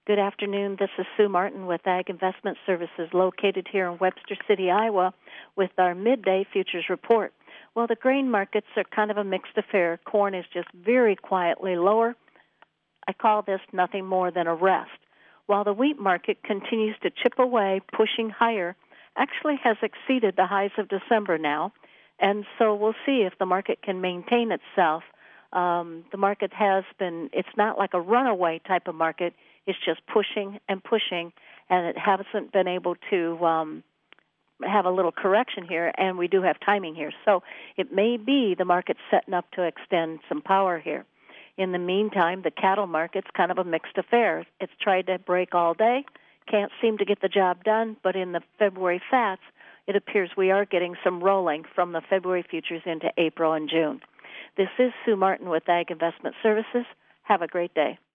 Good afternoon. This is Sue Martin with Ag Investment Services located here in Webster City, Iowa, with our midday futures report. Well, the grain markets are kind of a mixed affair. Corn is just very quietly lower. I call this nothing more than a rest. While the wheat market continues to chip away, pushing higher, actually has exceeded the highs of December now. And so we'll see if the market can maintain itself. The market has been, it's not like a runaway type of market. It's just pushing and pushing, and it hasn't been able to have a little correction here, and we do have timing here. So it may be the market's setting up to extend some power here. In the meantime, the cattle market's kind of a mixed affair. It's tried to break all day, can't seem to get the job done, but in the February fats, it appears we are getting some rolling from the February futures into April and June. This is Sue Martin with Ag Investment Services. Have a great day.